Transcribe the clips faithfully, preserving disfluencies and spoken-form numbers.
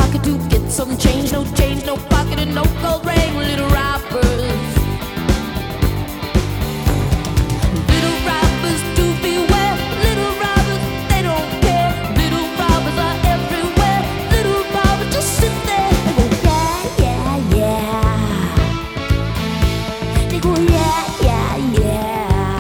pocket to get some change. No change, no pocket, and no gold ring. Little robbers, little robbers, do beware. Little robbers, they don't care. Little robbers are everywhere. Little robbers just sit there and go yeah, yeah, yeah. They go yeah, yeah, yeah.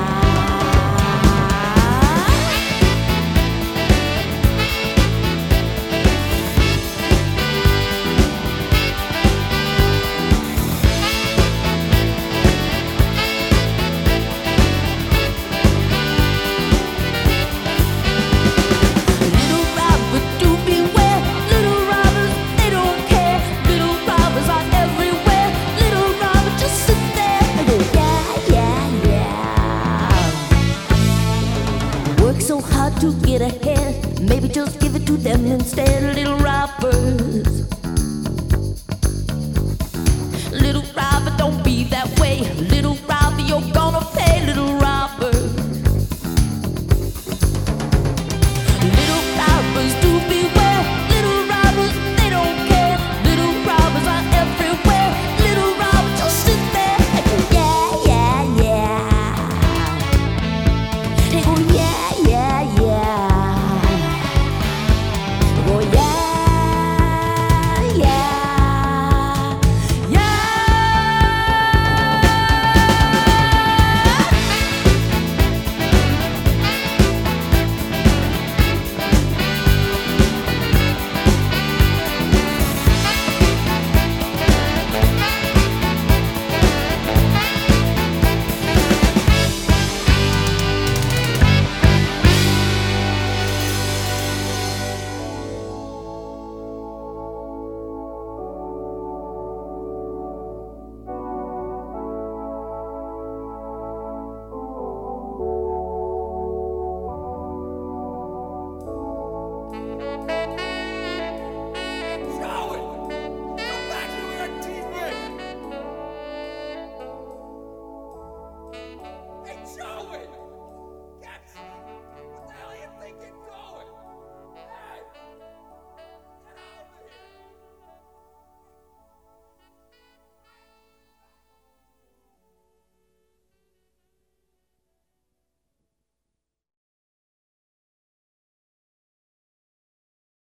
Little robbers, do beware. Little robbers, they don't care. Little robbers are everywhere. Little robbers just sit there and go yeah, yeah, yeah. Work so hard to get ahead. Maybe just give it to them instead. Little robbers, little robber, don't be that way. Little